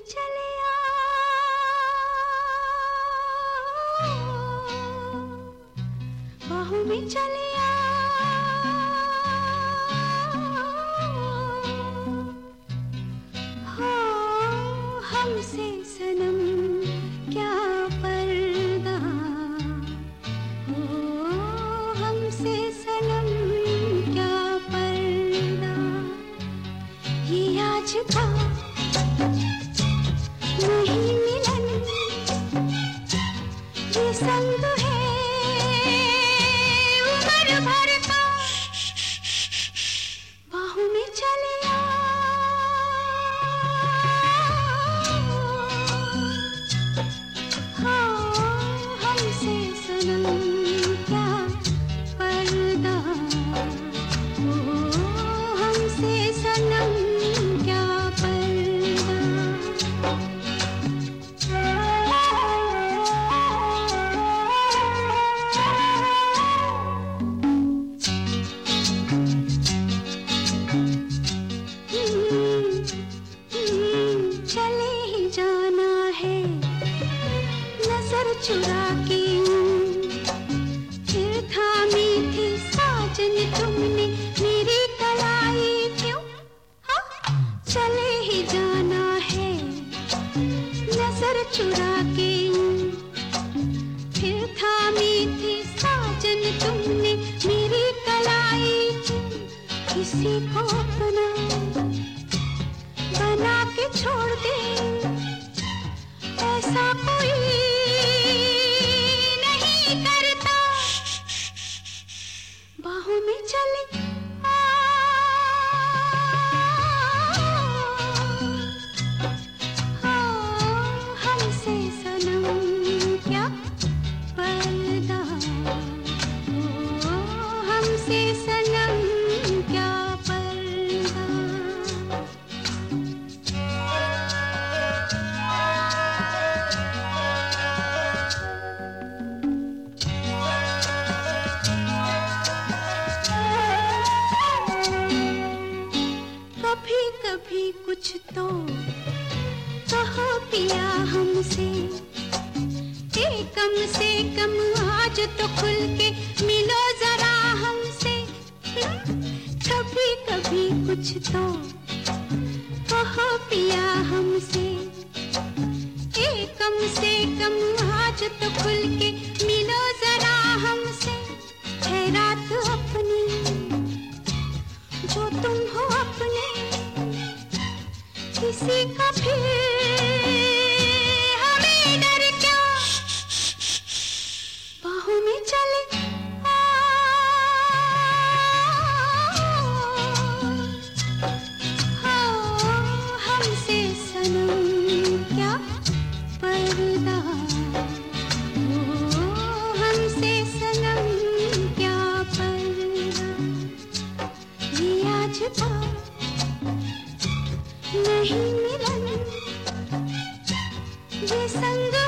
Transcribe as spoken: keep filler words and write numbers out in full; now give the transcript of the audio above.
चले आओ, बाहों में चले आओ, हो हमसे सनम क्या पर्दा, हो हमसे सनम क्या पर्दा, ये आज का नहीं मिलन, ये संग है उम्र भर का, बाहों में चले आओ, हमसे सनम क्या पर्दा, हो हमसे सनम क्या पर्दा। चले ही जाना है नजर चुरा के, फिर थामी थी साजन तुमने मेरी कलाई क्यों, हाँ? चले ही जाना है नजर चुरा के, फिर थामी थी साजन तुमने मेरी कलाई क्यों, किसी को अपना बना के छोड़ दे, ऐसा कोई नहीं करता, बाहों में चले आओ, हमसे सनम क्या पर्दा, हो हमसे सनम क्या पर्दा। कभी कभी कुछ तो कहो पिया हमसे, ए कम से कम आज तो खुल के मिलो जरा हमसे, कभी कभी कुछ तो कहो पिया हमसे, ए कम से कम आज तो खुल के मिलो जरा हमसे, है रात अपनी जो तुम हो अपने, किसी का फिर हमें डर क्या, बाहों में चले आओ, हमसे सनम क्या पर्दा, हो हमसे सनम क्या पर्दा, ये आज का नहीं मिलन, ये संग